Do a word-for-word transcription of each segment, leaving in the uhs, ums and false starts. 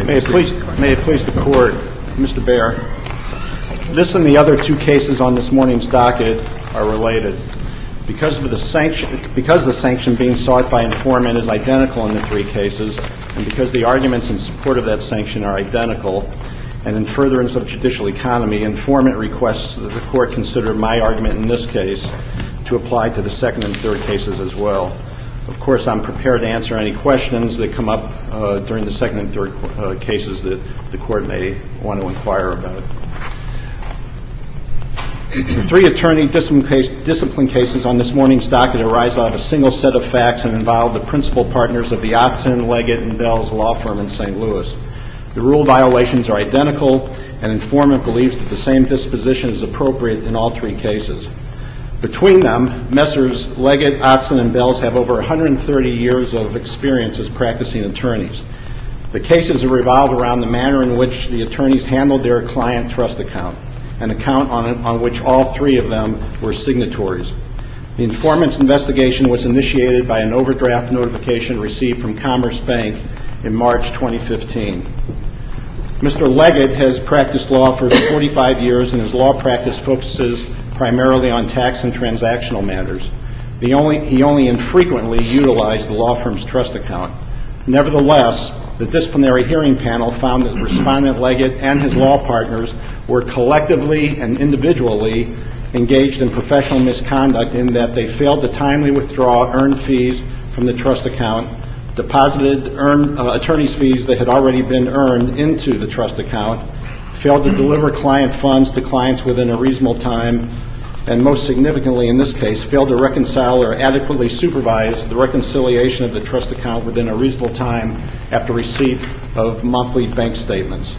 May it please, may it please the Court, Mister Baer, this and the other two cases on this morning's docket are related. Because of the sanction, because the sanction being sought by informant is identical in the three cases, and because the arguments in support of that sanction are identical, and in furtherance of judicial economy, informant requests that the Court consider my argument in this case to apply to the second and third cases as well. Of course, I'm prepared to answer any questions that come up uh, during the second and third uh, cases that the Court may want to inquire about. The three attorney discipline, case, discipline cases on this morning's docket arise out of a single set of facts and involve the principal partners of the Ottson, Leggett, and Bells law firm in Saint Louis. The rule violations are identical, and informant believes that the same disposition is appropriate in all three cases. Between them, Messrs. Leggett, Ottson, and Bells have over one hundred thirty years of experience as practicing attorneys. The cases are revolved around the manner in which the attorneys handled their client trust account, an account on, on which all three of them were signatories. The informant's investigation was initiated by an overdraft notification received from Commerce Bank in March twenty fifteen. Mister Leggett has practiced law for forty-five years, and his law practice focuses primarily on tax and transactional matters. The only, he only infrequently utilized the law firm's trust account. Nevertheless, the disciplinary hearing panel found that Respondent Leggett and his law partners were collectively and individually engaged in professional misconduct in that they failed to timely withdraw earned fees from the trust account, deposited earned, uh, attorney's fees that had already been earned into the trust account, failed to deliver client funds to clients within a reasonable time, and most significantly in this case, failed to reconcile or adequately supervise the reconciliation of the trust account within a reasonable time after receipt of monthly bank statements.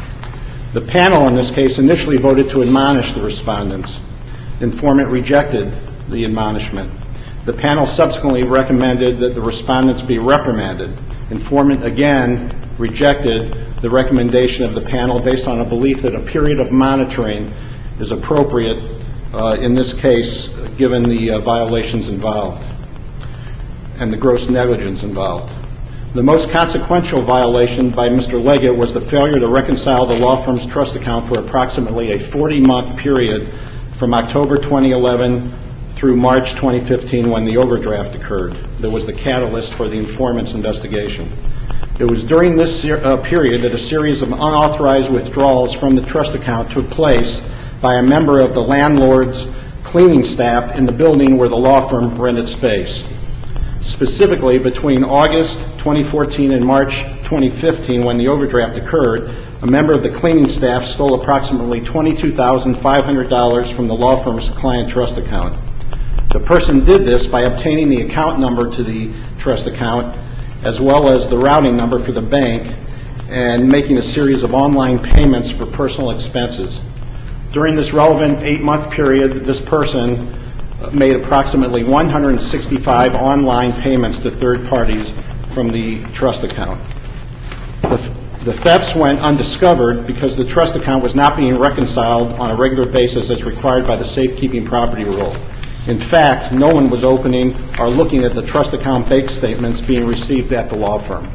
The panel in this case initially voted to admonish the respondents. The informant rejected the admonishment. The panel subsequently recommended that the respondents be reprimanded. Informant again rejected the recommendation of the panel based on a belief that a period of monitoring is appropriate uh, in this case, given the uh, violations involved and the gross negligence involved. The most consequential violation by Mister Leggett was the failure to reconcile the law firm's trust account for approximately a forty-month period from October twenty eleven through March twenty fifteen, when the overdraft occurred. That was the catalyst for the informant's investigation. It was during this ser- uh, period that a series of unauthorized withdrawals from the trust account took place by a member of the landlord's cleaning staff in the building where the law firm rented space. Specifically, between August twenty fourteen and March twenty fifteen, when the overdraft occurred, a member of the cleaning staff stole approximately twenty-two thousand five hundred dollars from the law firm's client trust account. The person did this by obtaining the account number to the trust account, as well as the routing number for the bank, and making a series of online payments for personal expenses. During this relevant eight-month period, this person made approximately one hundred sixty-five online payments to third parties from the trust account. The, the thefts went undiscovered because the trust account was not being reconciled on a regular basis as required by the safekeeping property rule. In fact, no one was opening or looking at the trust account bank statements being received at the law firm.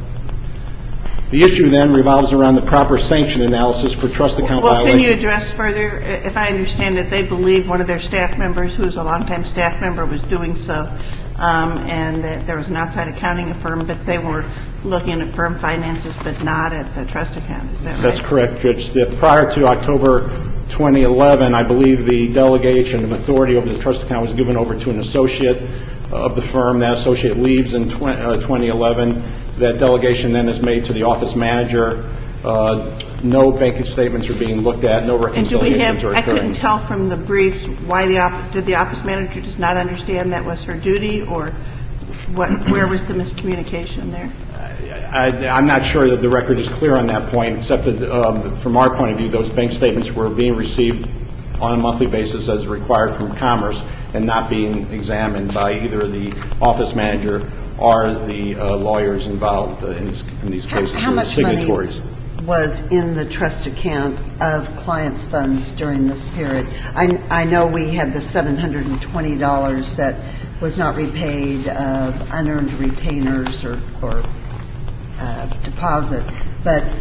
The issue then revolves around the proper sanction analysis for trust account well, violations. Can you address further, if I understand it, they believe one of their staff members, who is a longtime staff member, was doing so, um, and that there was an outside accounting firm, but they were looking at firm finances but not at the trust account. Is that right? That's correct, Judge Stiff. Prior to October twenty eleven, I believe the delegation of authority over the trust account was given over to an associate of the firm. That associate leaves in twenty eleven. That delegation then is made to the office manager. Uh, no banking statements are being looked at. No reconciliations and do we have, are occurring. I couldn't tell from the briefs why the op- did the office manager just not understand that was her duty, or what? Where was the miscommunication there? I, I'm not sure that the record is clear on that point, except that um, from our point of view, those bank statements were being received on a monthly basis as required from Commerce and not being examined by either the office manager or the uh, lawyers involved uh, in, this, in these cases. How, how much signatories. money was in the trust account of clients' funds during this period? I, I know we had the seven hundred twenty dollars that was not repaid of unearned retainers or, or uh, deposit, but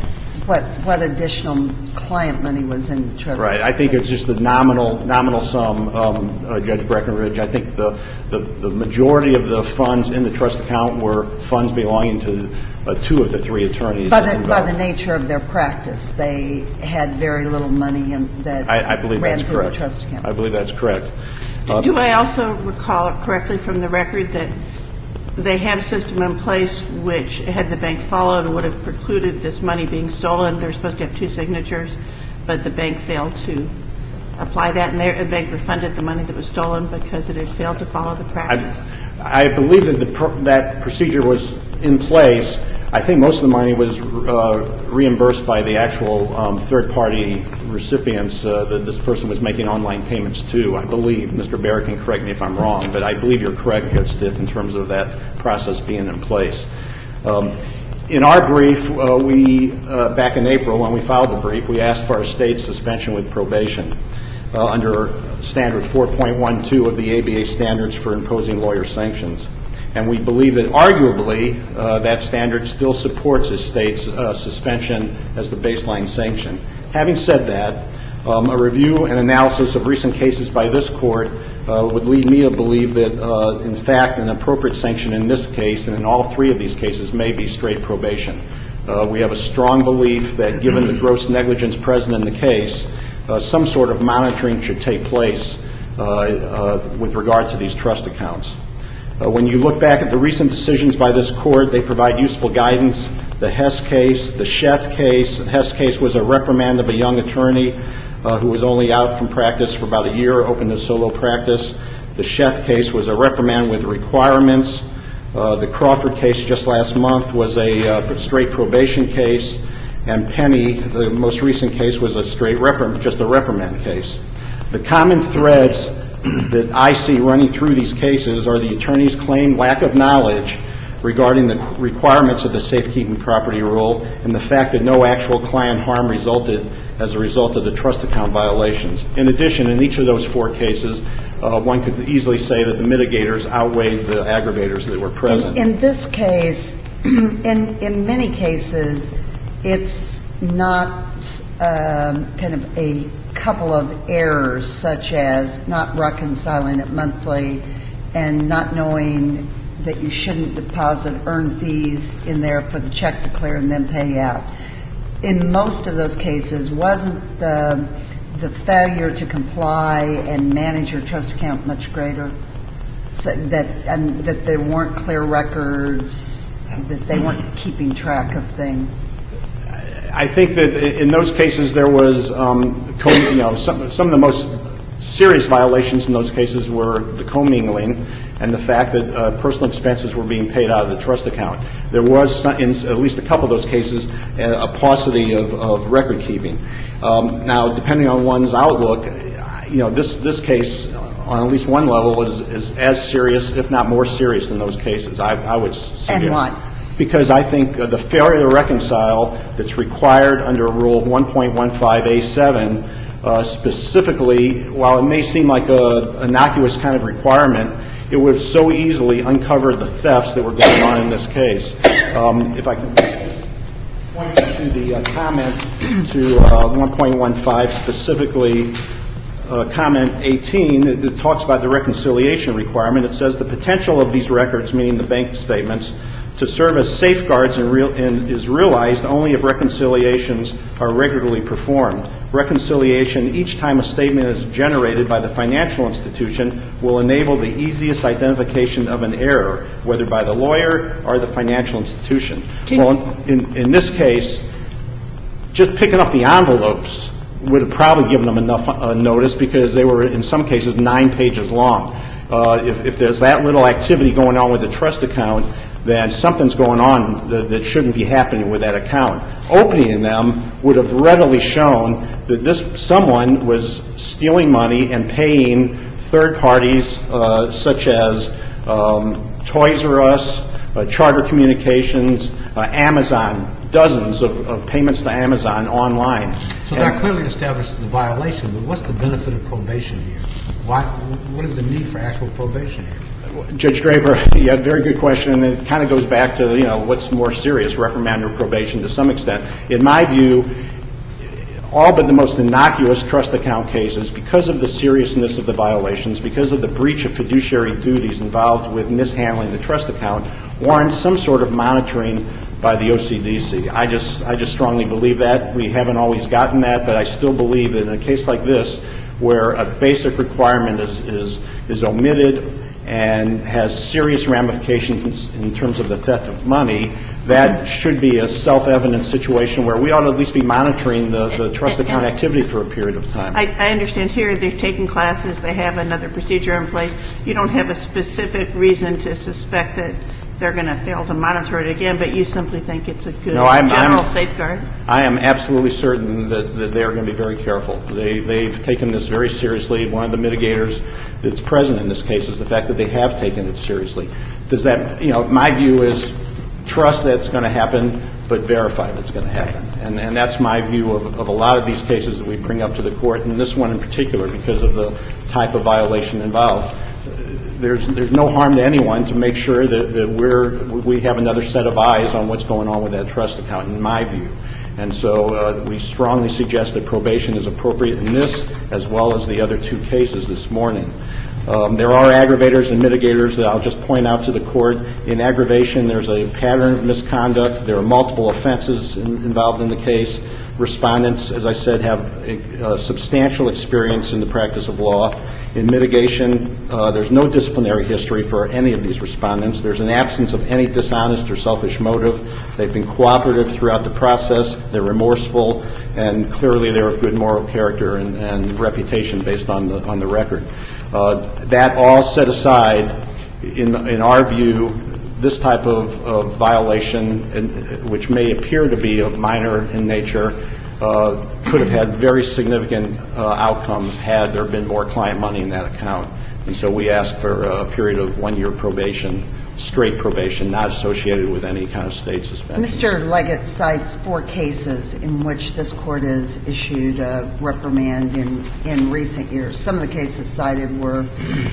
what what additional client money was in the trust? Right. I think it's just the nominal nominal sum, um, uh, Judge Breckenridge. I think the, the the majority of the funds in the trust account were funds belonging to uh, two of the three attorneys. By the, by the nature of their practice, they had very little money in, that I, I believe ran that's through correct. the trust account. I believe that's correct. Uh, Do I also recall it correctly from the record that they had a system in place which, had the bank followed, would have precluded this money being stolen? They're supposed to have two signatures, but the bank failed to apply that, and the bank refunded the money that was stolen because it had failed to follow the practice. I, I believe that the pr- that procedure was in place. I think most of the money was uh, reimbursed by the actual um, third-party recipients uh, that this person was making online payments to. I believe, Mister Barrett can correct me if I'm wrong, but I believe you're correct, Judge Stiff, in terms of that process being in place. Um, in our brief, uh, we, uh, back in April when we filed the brief, we asked for a state suspension with probation uh, under standard four point one two of the A B A standards for imposing lawyer sanctions. And we believe that arguably uh, that standard still supports a state's uh, suspension as the baseline sanction. Having said that, um, a review and analysis of recent cases by this court uh, would lead me to believe that, uh, in fact, an appropriate sanction in this case and in all three of these cases may be straight probation. Uh, we have a strong belief that given the gross negligence present in the case, uh, some sort of monitoring should take place uh, uh, with regard to these trust accounts. Uh, when you look back at the recent decisions by this court, they provide useful guidance. The Hess case, the Sheth case. The Hess case was a reprimand of a young attorney uh, who was only out from practice for about a year, opened a solo practice. The Sheth case was a reprimand with requirements. Uh, the Crawford case just last month was a uh, straight probation case. And Penny, the most recent case, was a straight reprim- just a reprimand case. The common threads that I see running through these cases are the attorney's claimed lack of knowledge regarding the requirements of the safekeeping property rule and the fact that no actual client harm resulted as a result of the trust account violations. In addition, in each of those four cases, uh, one could easily say that the mitigators outweighed the aggravators that were present. In, in this case, in, in many cases, it's not um, kind of a couple of errors, such as not reconciling it monthly and not knowing that you shouldn't deposit earned fees in there for the check to clear and then pay out. In most of those cases, wasn't the, the failure to comply and manage your trust account much greater? So that, and that there weren't clear records, that they weren't keeping track of things? I think that in those cases there was, um, co- you know, some, some of the most serious violations in those cases were the commingling and the fact that uh, personal expenses were being paid out of the trust account. There was, some, in at least a couple of those cases, a paucity of, of record keeping. Um, now, depending on one's outlook, you know, this this case on at least one level is, is as serious, if not more serious, than those cases. I, I would suggest. And why? Because I think uh, the failure to reconcile that's required under Rule one point one five A seven uh, specifically, while it may seem like a innocuous kind of requirement, it would have so easily uncovered the thefts that were going on in this case. Um, if I can point to the uh, comment to uh, one point one five specifically, uh, comment eighteen, it, it talks about the reconciliation requirement. It says the potential of these records, meaning the bank statements, to serve as safeguards and real, and is realized only if reconciliations are regularly performed. Reconciliation, each time a statement is generated by the financial institution, will enable the easiest identification of an error, whether by the lawyer or the financial institution. Can well, in, in this case, just picking up the envelopes would have probably given them enough uh, notice, because they were, in some cases, nine pages long. Uh, if, if there's that little activity going on with the trust account, then something's going on that, that shouldn't be happening with that account. Opening them would have readily shown that this someone was stealing money and paying third parties uh, such as um, Toys R Us, uh, Charter Communications, uh, Amazon, dozens of, of payments to Amazon online. So and that clearly establishes a violation, but what's the benefit of probation here? Why? What is the need for actual probation here? Judge Draper, you had a very good question, and it kind of goes back to, you know, what's more serious, reprimand or probation to some extent. In my view, all but the most innocuous trust account cases, because of the seriousness of the violations, because of the breach of fiduciary duties involved with mishandling the trust account, warrant some sort of monitoring by the O C D C. I just, I just strongly believe that. We haven't always gotten that, but I still believe that in a case like this, where a basic requirement is, is, is omitted and has serious ramifications in terms of the theft of money, that should be a self-evident situation where we ought to at least be monitoring the, the trust account activity for a period of time. I, I understand here they're taking classes, they have another procedure in place. You don't have a specific reason to suspect that they're going to fail to monitor it again, but you simply think it's a good no, I'm, general I'm, safeguard? I am absolutely certain that, that they are going to be very careful. They, they've taken this very seriously. One of the mitigators that's present in this case is the fact that they have taken it seriously. Does that, you know, my view is trust that's going to happen, but verify that's going to happen. And, and that's my view of, of a lot of these cases that we bring up to the court, and this one in particular because of the type of violation involved. There's, there's no harm to anyone to make sure that, that we're, we have another set of eyes on what's going on with that trust account, in my view. And so uh, we strongly suggest that probation is appropriate in this as well as the other two cases this morning. Um, there are aggravators and mitigators that I'll just point out to the court. In aggravation, there's a pattern of misconduct. There are multiple offenses in, involved in the case. Respondents, as I said, have a, a substantial experience in the practice of law. In mitigation, uh, there's no disciplinary history for any of these respondents. There's an absence of any dishonest or selfish motive. They've been cooperative throughout the process. They're remorseful, and clearly they're of good moral character and, and reputation based on the on the record. Uh, that all set aside, in, in our view, this type of, of violation, in, which may appear to be of minor in nature, uh, could have had very significant uh, outcomes had there been more client money in that account. And so we ask for a period of one-year probation, straight probation, not associated with any kind of state suspension. Mister Leggett cites four cases in which this court has issued a reprimand in, in recent years. Some of the cases cited were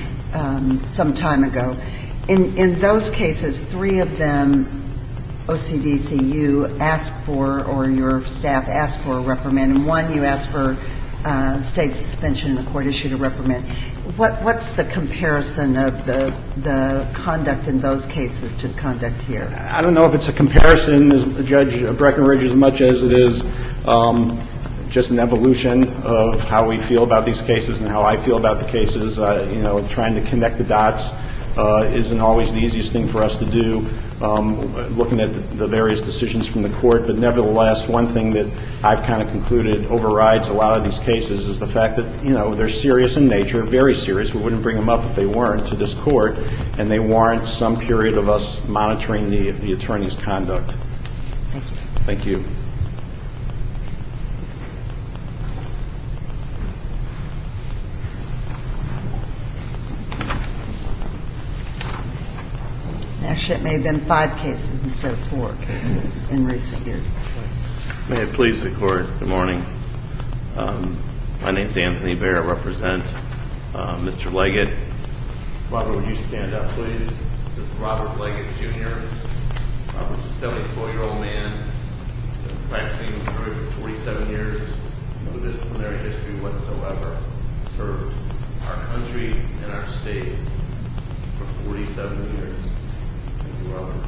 um, some time ago. In, in those cases, three of them, O C D C, you asked for, or your staff asked for a reprimand, and one you asked for uh, state suspension, and the court issued a reprimand. What, what's the comparison of the, the conduct in those cases to the conduct here? I don't know if it's a comparison, Judge Breckenridge, as much as it is um, just an evolution of how we feel about these cases and how I feel about the cases. Uh, you know, trying to connect the dots uh, isn't always the easiest thing for us to do, um, looking at the, the various decisions from the court. But nevertheless, one thing that I've kind of concluded overrides a lot of these cases is the fact that, you know, they're serious in nature, very serious. We wouldn't bring them up if they weren't to this court, and they warrant some period of us monitoring the, the attorney's conduct. Thank you. Thank you. Actually, it may have been five cases instead of four cases in recent years. May it please the court, good morning. Um, my name is Anthony Bear. I represent uh, Mister Leggett. Robert, would you stand up, please? This is Robert Leggett, Junior Robert's a seventy-four-year-old man, been practicing for forty-seven years, no disciplinary history whatsoever. Served our country and our state for forty-seven years. Thank you, Robert.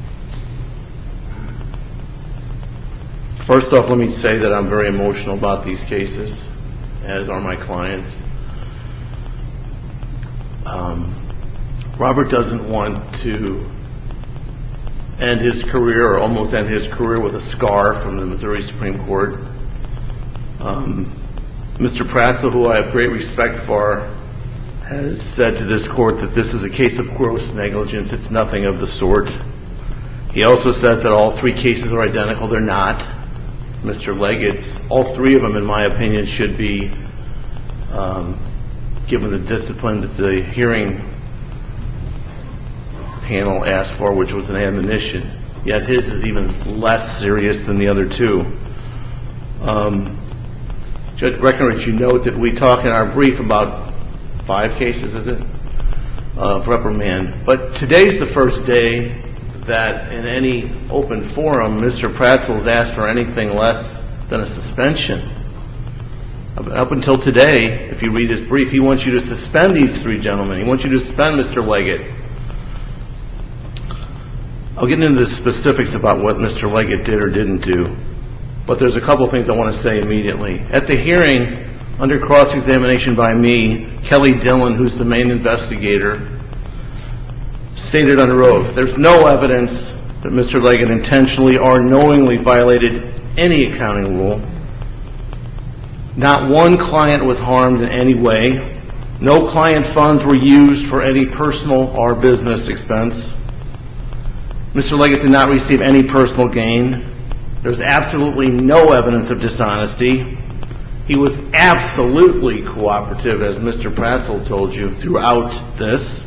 First off, let me say that I'm very emotional about these cases, as are my clients. Um, Robert doesn't want to end his career, or almost end his career, with a scar from the Missouri Supreme Court. Um, Mister Pratzel, who I have great respect for, has said to this court that this is a case of gross negligence. It's nothing of the sort. He also says that all three cases are identical. They're not. Mister Leggett's, all three of them, in my opinion, should be um, given the discipline that the hearing panel asked for, which was an admonition. Yet his is even less serious than the other two. Um, Judge Breckenridge, you note that we talk in our brief about five cases, is it? of reprimand. But today's the first day that in any open forum, Mister Pratzel's asked for anything less than a suspension. Up until today, if you read his brief, he wants you to suspend these three gentlemen. He wants you to suspend Mister Leggett. I'll get into the specifics about what Mister Leggett did or didn't do, but there's a couple things I want to say immediately. At the hearing, under cross-examination by me, Kelly Dillon, who's the main investigator, stated under oath, there's no evidence that Mister Leggett intentionally or knowingly violated any accounting rule. Not one client was harmed in any way. No client funds were used for any personal or business expense. Mister Leggett did not receive any personal gain. There's absolutely no evidence of dishonesty. He was absolutely cooperative, as Mister Pratzel told you, throughout this.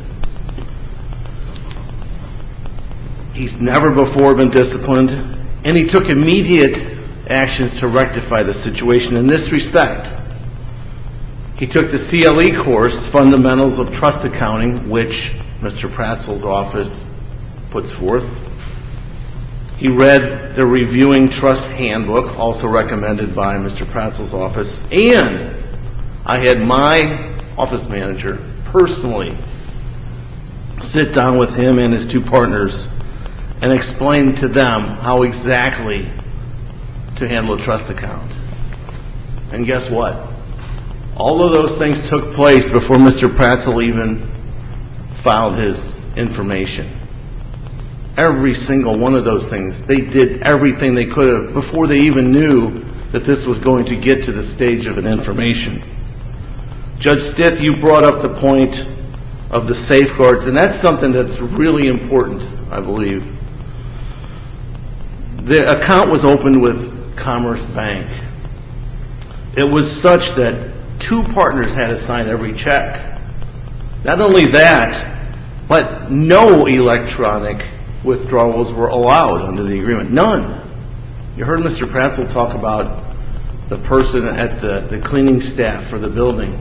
He's never before been disciplined, and he took immediate actions to rectify the situation in this respect. He took the C L E course, Fundamentals of Trust Accounting, which Mister Pratzel's office puts forth. He read the Reviewing Trust Handbook, also recommended by Mister Pratzel's office, and I had my office manager personally sit down with him and his two partners and explain to them how exactly to handle a trust account. And guess what? All of those things took place before Mister Pratzel even filed his information. Every single one of those things, they did everything they could have before they even knew that this was going to get to the stage of an information. Judge Stith, you brought up the point of the safeguards, and that's something that's really important, I believe. The account was opened with Commerce Bank. It was such that two partners had to sign every check. Not only that, but no electronic withdrawals were allowed under the agreement. None. You heard Mister Pratzel talk about the person at the, the cleaning staff for the building.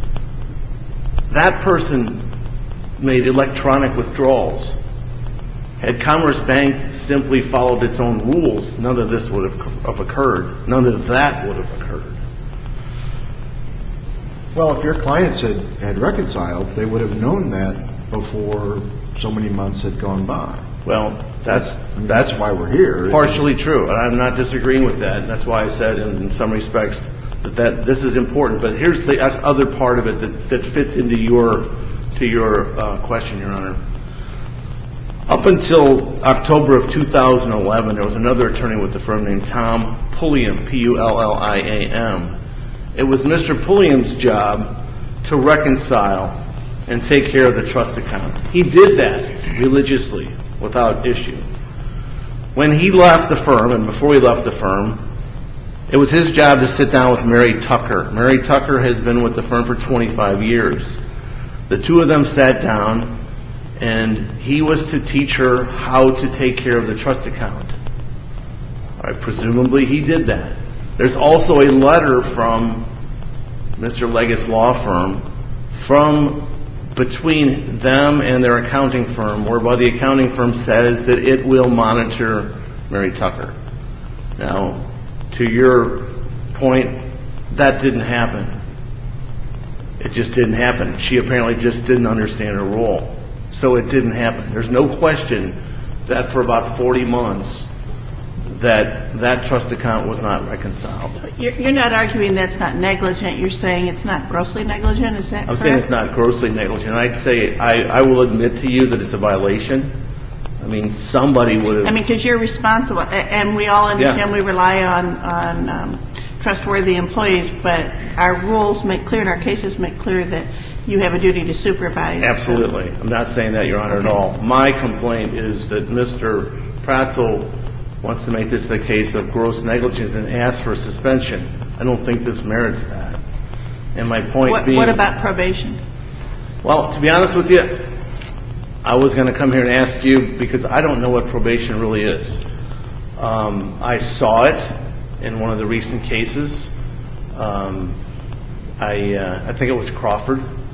That person made electronic withdrawals. Had Commerce Bank simply followed its own rules, none of this would have occurred. None of that would have occurred. Well, if your clients had, had reconciled, they would have known that before so many months had gone by. Well, that's I mean, that's, that's why we're here. Partially true, and I'm not disagreeing with that. And that's why I said, in, in some respects, that, that this is important. But here's the other part of it that, that fits into your to your uh, question, Your Honor. Up until October of two thousand eleven, there was another attorney with the firm named Tom Pulliam, P U L L I A M. It was Mister Pulliam's job to reconcile and take care of the trust account. He did that religiously, without issue. When he left the firm, and before he left the firm, it was his job to sit down with Mary Tucker. Mary Tucker has been with the firm for twenty-five years. The two of them sat down, and he was to teach her how to take care of the trust account. All right, presumably he did that. There's also a letter from Mister Leggett's law firm from between them and their accounting firm, whereby the accounting firm says that it will monitor Mary Tucker. Now, to your point, that didn't happen. It just didn't happen. She apparently just didn't understand her role. So it didn't happen. There's no question that for about forty months that that trust account was not reconciled. You're, you're not arguing that's not negligent. You're saying it's not grossly negligent. Is that I'm correct? saying it's not grossly negligent. I'd say I, I will admit to you that it's a violation. I mean, somebody would have. I mean, because you're responsible, a- and we all understand Yeah. we rely on on um, trustworthy employees, but our rules make clear and our cases make clear that you have a duty to supervise. Absolutely. I'm not saying that, Your Honor, Okay. at all. My complaint is that Mister Pratzel wants to make this a case of gross negligence and ask for suspension. I don't think this merits that. And my point What, being... what about probation? Well, to be honest with you, I was going to come here and ask you because I don't know what probation really is. Um, I saw it in one of the recent cases. Um, I, uh, I think it was Crawford.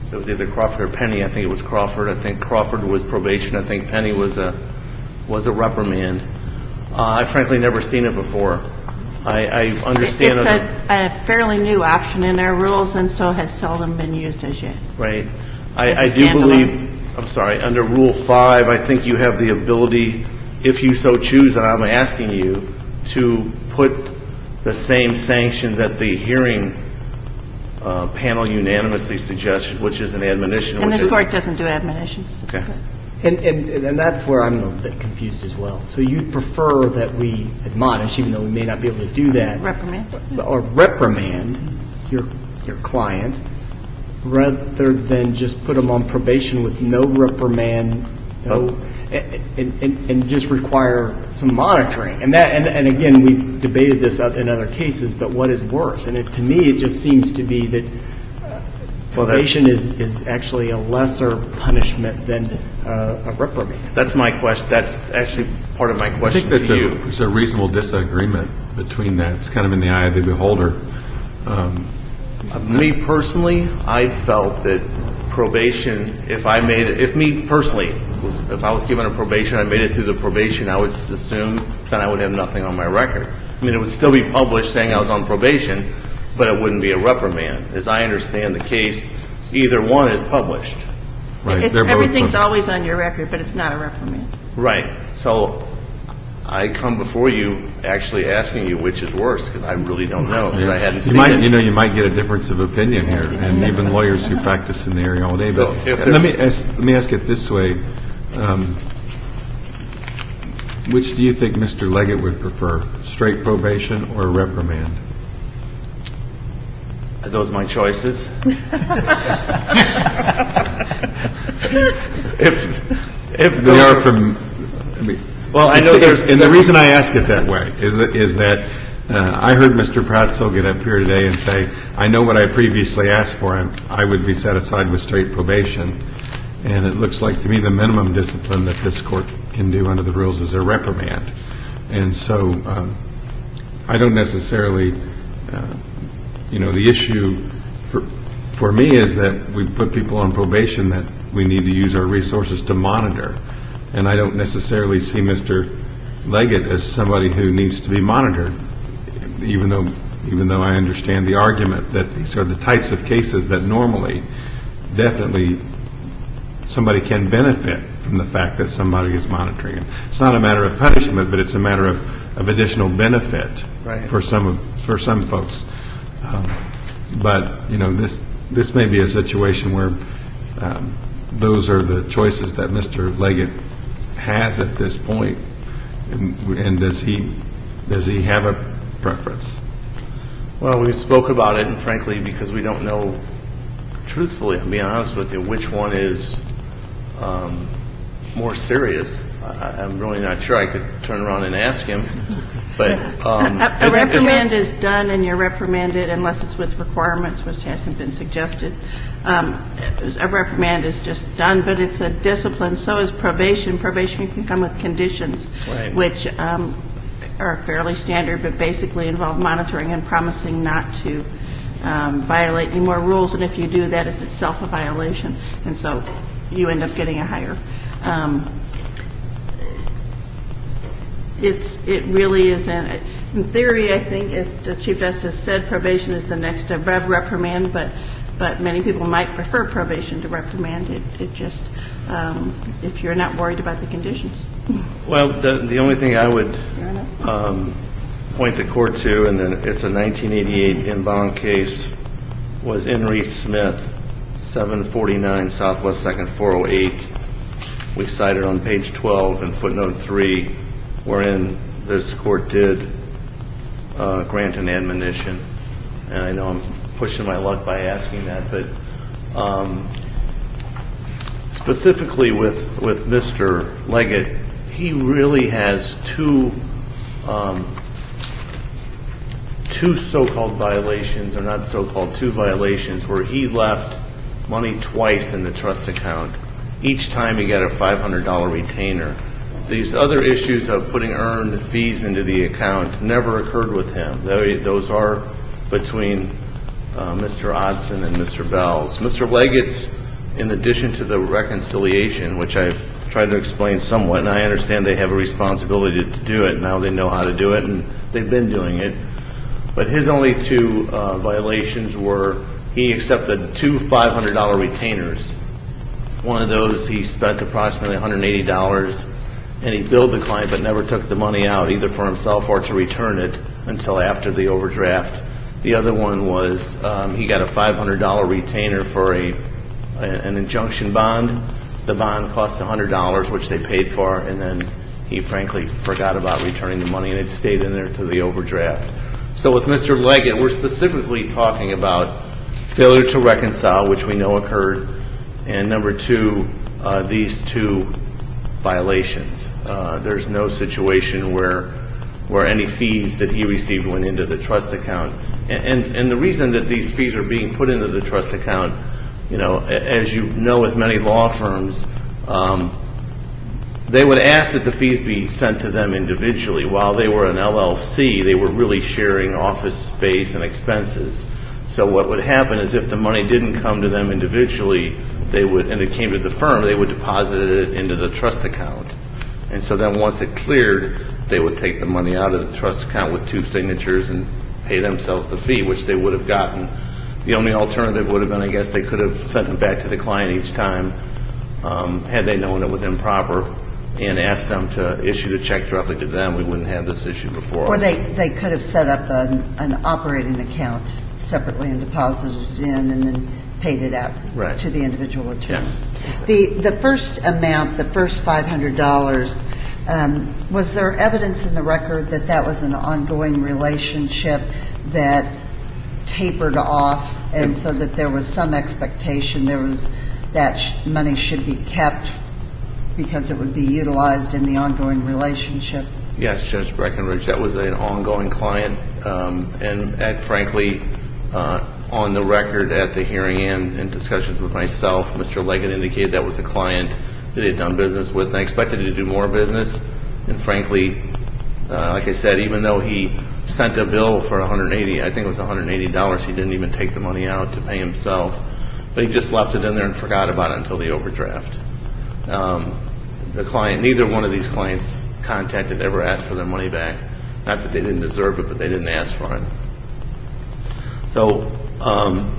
it was either Crawford or Penny. I think it was Crawford. I think Crawford was probation. I think Penny was a was a reprimand. Uh, I've frankly never seen it before. I, I understand. It's other, a, a fairly new option in our rules, and so has seldom been used as yet. right. I, As a I do standalone. believe, I'm sorry, under Rule five, I think you have the ability, if you so choose, and I'm asking you, to put the same sanction that the hearing uh, panel unanimously suggested, which is an admonition. And which this is- court doesn't do admonitions. Okay. And, and, and that's where I'm a bit confused as well. So you'd prefer that we admonish, even though we may not be able to do that, Reprimand. or reprimand your your client, rather than just put them on probation with no reprimand, no, and, and, and, and just require some monitoring. And that, and, and again, we've debated this in other cases, but what is worse? And it, to me, it just seems to be that Well, that- probation is, is actually a lesser punishment than uh, a reprimand. That's my question. That's actually part of my I question think that's to a, you. there's a reasonable disagreement between that. It's kind of in the eye of the beholder. Um, Uh, me personally, I felt that probation, if I made it, if me personally, was, if I was given a probation, I made it through the probation, I would assume then I would have nothing on my record. I mean, it would still be published saying I was on probation, but it wouldn't be a reprimand. As I understand the case, either one is published. right. It's, They're both everything's pub- always on your record, but it's not a reprimand. Right. So I come before you actually asking you which is worse, because I really don't know, because I hadn't you seen might, it. You know, you might get a difference of opinion here, and even lawyers who practice in the area all day. So But if let me there's- ask, let me ask it this way: um, which do you think Mister Leggett would prefer, straight probation or reprimand? Are those my choices? if if They those are from. I mean, Well, I it's- know it's- there's- and the reason I ask it that way is that, is that uh, I heard Mister Pratzel get up here today and say, "I know what I previously asked for. I, I would be satisfied with straight probation." And it looks like to me the minimum discipline that this court can do under the rules is a reprimand. And so um, I don't necessarily, uh, you know, the issue for for me is that we put people on probation that we need to use our resources to monitor. And I don't necessarily see Mister Leggett as somebody who needs to be monitored, even though even though I understand the argument that these are the types of cases that normally, definitely, somebody can benefit from the fact that somebody is monitoring it. It's not a matter of punishment, but it's a matter of, of additional benefit Right. for some of, for some folks. Um, but you know, this this may be a situation where um, those are the choices that Mister Leggett has at this point, and, and does he does he have a preference? Well, we spoke about it, and frankly, because we don't know, truthfully, I'm being honest with you, which one is um, more serious. I, I'm really not sure. I could turn around and ask him, but um, A, a it's- it's- reprimand is done, and you're reprimanded unless it's with requirements, which hasn't been suggested. Um, a reprimand is just done, but it's a discipline. So is probation. Probation can come with conditions, Right. which um, are fairly standard, but basically involve monitoring and promising not to um, violate any more rules. And if you do, that is itself a violation, and so you end up getting a higher. Um, It's, it really isn't, in theory, I think, as the Chief Justice said, probation is the next above reprimand, but, but many people might prefer probation to reprimand. It, it just, um, if you're not worried about the conditions. Well, the the only thing I would Fair enough. um, point the court to, and then it's a nineteen eighty-eight in-bond case, was Henry Smith, seven forty-nine Southwest Second four oh eight. We cited on page twelve and footnote three, wherein this court did uh, grant an admonition. And I know I'm pushing my luck by asking that, but um, specifically with, with Mister Leggett, he really has two um, two so-called violations, or not so-called, two violations, where he left money twice in the trust account. Each time he got a five hundred dollars retainer. These other issues of putting earned fees into the account never occurred with him. They, those are between uh, Mister Odson and Mister Bells. Mister Leggett's in addition to the reconciliation, which I've tried to explain somewhat, and I understand they have a responsibility to do it. Now they know how to do it, and they've been doing it. But his only two uh, violations were he accepted two five hundred dollar retainers. One of those he spent approximately one hundred eighty dollars, and he billed the client but never took the money out, either for himself or to return it until after the overdraft. The other one was um, he got a five hundred dollar retainer for a, a an injunction bond. The bond cost one hundred dollars, which they paid for, and then he frankly forgot about returning the money, and it stayed in there to the overdraft. So with Mister Leggett, we're specifically talking about failure to reconcile, which we know occurred, and number two, uh, these two violations. Uh, there's no situation where where any fees that he received went into the trust account. And, and, and the reason that these fees are being put into the trust account, you know, as you know with many law firms, um, they would ask that the fees be sent to them individually. While they were an L L C, they were really sharing office space and expenses. So what would happen is if the money didn't come to them individually, they would, and it came to the firm, they would deposit it into the trust account. And so then once it cleared, they would take the money out of the trust account with two signatures and pay themselves the fee, which they would have gotten. The only alternative would have been, I guess, they could have sent it back to the client each time, um, had they known it was improper, and asked them to issue the check directly to them. We wouldn't have this issue before. Or they, they could have set up an, an operating account separately and deposited it in and then paid it out right. to the individual attorney. Yeah. The the first amount, the first five hundred dollars, um, was there evidence in the record that that was an ongoing relationship that tapered off, and so that there was some expectation there was that sh- money should be kept because it would be utilized in the ongoing relationship? Yes, Judge Breckenridge, that was an ongoing client, um, and, and frankly, uh, on the record at the hearing and in discussions with myself, Mister Leggett indicated that was a client that he had done business with, and I expected to do more business. And frankly, uh, like I said, even though he sent a bill for one hundred eighty, I think it was one hundred eighty dollars, he didn't even take the money out to pay himself, but he just left it in there and forgot about it until the overdraft. Um, the client, neither one of these clients contacted, ever asked for their money back. Not that they didn't deserve it, but they didn't ask for it. So um,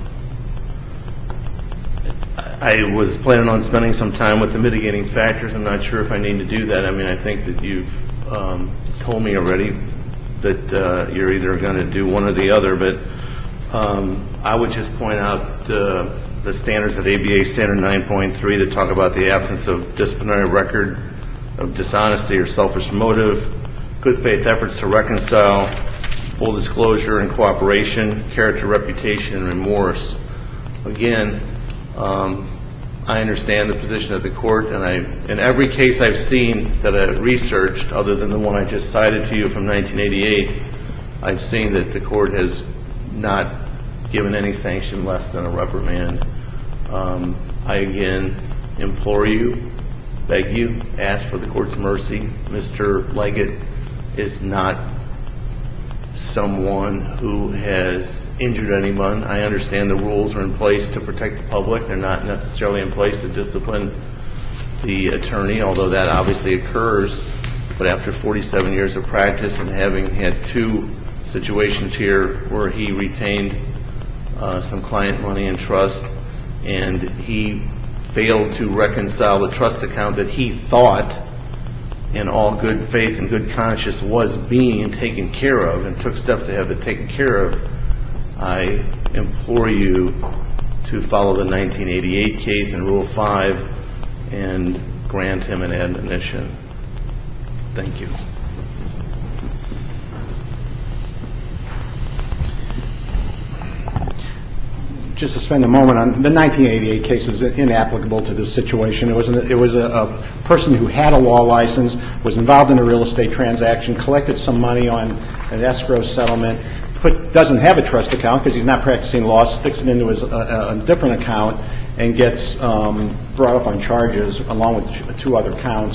I was planning on spending some time with the mitigating factors. I'm not sure if I need to do that. I mean, I think that you've um, told me already that uh, you're either going to do one or the other, but um, I would just point out uh, the standards of A B A Standard nine point three that talk about the absence of disciplinary record of dishonesty or selfish motive, good faith efforts to reconcile, full disclosure and cooperation, character, reputation, and remorse. Again, um, I understand the position of the court, and I, in every case I've seen that I've researched, other than the one I just cited to you from nineteen eighty-eight, I've seen that the court has not given any sanction less than a reprimand. Um, I again implore you, beg you, ask for the court's mercy. Mister Leggett is not someone who has injured anyone. I understand the rules are in place to protect the public. They're not necessarily in place to discipline the attorney, although that obviously occurs. But after forty-seven years of practice and having had two situations here where he retained uh, some client money in trust and he failed to reconcile the trust account that he thought in all good faith and good conscience was being taken care of and took steps to have it taken care of, I implore you to follow the nineteen eighty-eight case in Rule five and grant him an admonition. Thank you. Just to spend a moment on the nineteen eighty-eight case is inapplicable to this situation. It was an, it was a, a person who had a law license, was involved in a real estate transaction, collected some money on an escrow settlement, put, doesn't have a trust account because he's not practicing law, sticks it into his, a, a different account, and gets um, brought up on charges along with two other counts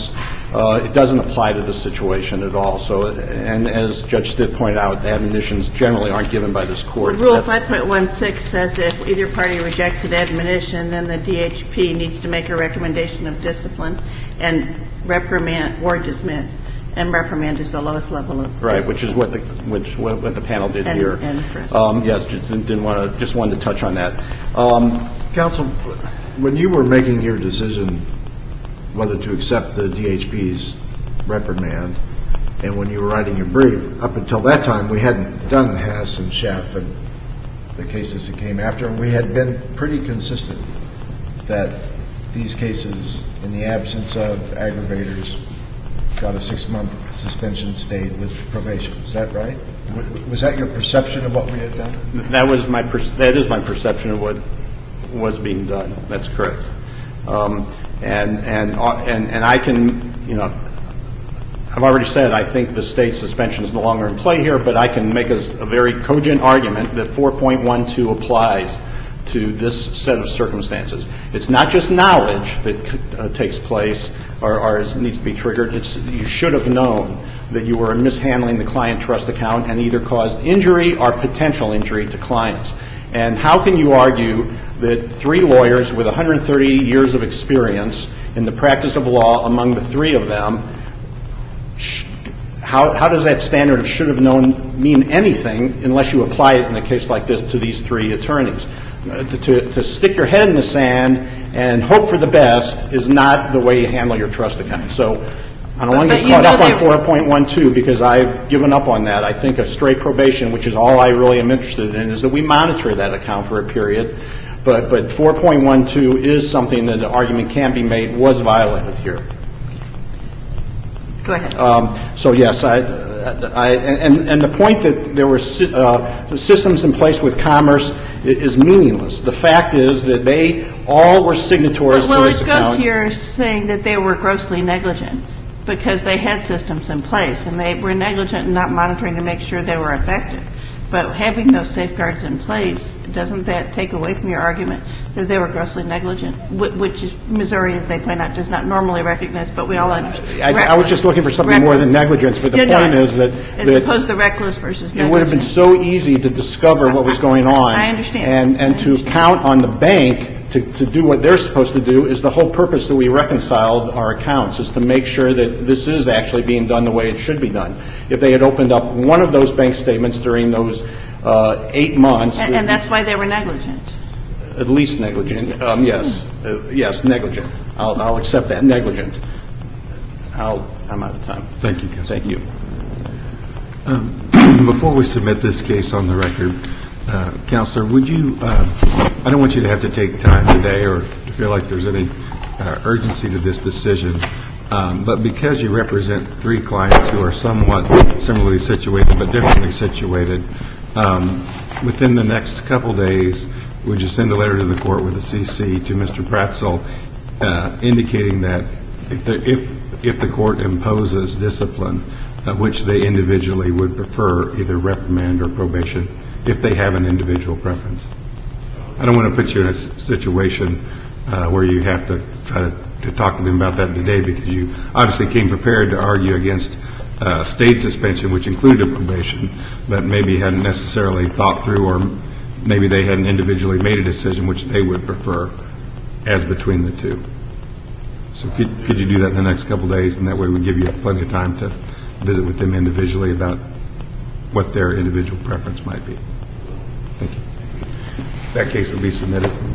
uh, it doesn't apply to this situation at all. So, and as Judge Stitt pointed out, admonitions generally aren't given by this court. Rule five point one six says if either party rejects an admonition, then the D H P needs to make a recommendation of discipline and reprimand or dismiss. And reprimand is the lowest level of right, which is what the which what, what the panel did and, here. And um, yes, just didn't want to just wanted to touch on that. Um, Counsel, when you were making your decision whether to accept the D H P's reprimand, and when you were writing your brief, up until that time we hadn't done Hass and Schaff and the cases that came after, and we had been pretty consistent that these cases, in the absence of aggravators, got a six-month suspension stayed with probation. Is that right? Was that your perception of what we had done? That was my per- that is my perception of what was being done. That's correct. Um, and and and and I can, you know, I've already said I think the state suspension is no longer in play here, but I can make a, a very cogent argument that four point one two applies to this set of circumstances. It's not just knowledge that uh, takes place or, or is, needs to be triggered. It's you should have known that you were mishandling the client trust account and either caused injury or potential injury to clients. And how can you argue that three lawyers with one hundred thirty years of experience in the practice of law, among the three of them, sh- how, how does that standard of should have known mean anything unless you apply it in a case like this to these three attorneys? Uh, to, to stick your head in the sand and hope for the best is not the way you handle your trust account. So I don't want to get caught up on four point one two because I've given up on that. I think a straight probation, which is all I really am interested in, is that we monitor that account for a period. But but four point one two is something that the argument can be made was violated here. Go ahead. Um, so yes, I, I and and the point that there were uh, systems in place with Commerce is meaningless. The fact is that they all were signatories well, to this account. Well, it goes to your saying that they were grossly negligent because they had systems in place and they were negligent in not monitoring to make sure they were effective. But having those safeguards in place, doesn't that take away from your argument that they were grossly negligent, which is Missouri, as they point out, does not normally recognize, but we all understand. I, I was just looking for something reckless. more than negligence, but the yeah, point no, is that, as that opposed to reckless versus negligent. It would have been so easy to discover what was going on. I understand. And, and I to understand. count on the bank to, to do what they're supposed to do is the whole purpose that we reconciled our accounts, is to make sure that this is actually being done the way it should be done. If they had opened up one of those bank statements during those uh, eight months. And, and that's why they were negligent. At least negligent. Um, yes. Uh, yes, negligent. I'll, I'll accept that. Negligent. I'll, I'm out of time. Thank you, Counselor. Thank you. Um, before we submit this case on the record, uh, Counselor, would you, uh, I don't want you to have to take time today or to feel like there's any uh, urgency to this decision, um, but because you represent three clients who are somewhat similarly situated but differently situated, um, within the next couple days, would you send a letter to the court with a C C to Mister Pratzel uh, indicating that if the, if, if the court imposes discipline, uh, which they individually would prefer either reprimand or probation, if they have an individual preference? I don't want to put you in a situation uh, where you have to try to, to talk to them about that today, because you obviously came prepared to argue against uh, state suspension, which included probation, but maybe hadn't necessarily thought through, or maybe they hadn't individually made a decision which they would prefer as between the two. So could, could you do that in the next couple of days, and that way we give you plenty of time to visit with them individually about what their individual preference might be? Thank you. That case will be submitted.